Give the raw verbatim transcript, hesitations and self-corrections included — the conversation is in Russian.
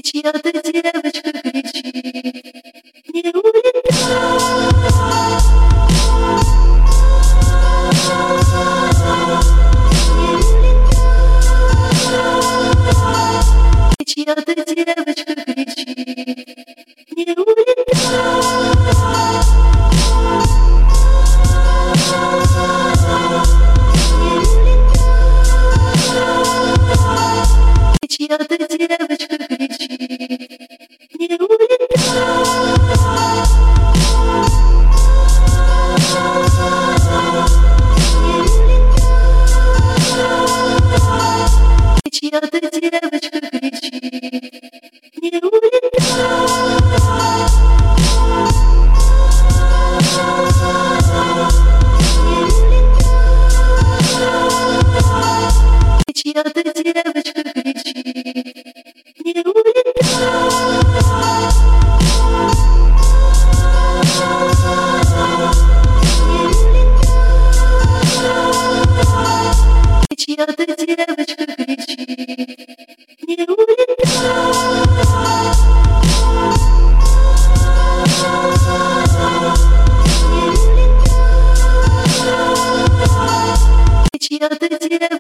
Чья-то девочка кричит: не улетай. Чья-то девочка кричит: не улетай. Чья-то девочка кричит: не улетай. Чья-то девочка кричит: не улетай. Чья-то девочка кричит: не улетай. Чья-то девочка кричит: не улетай. Чья-то девочка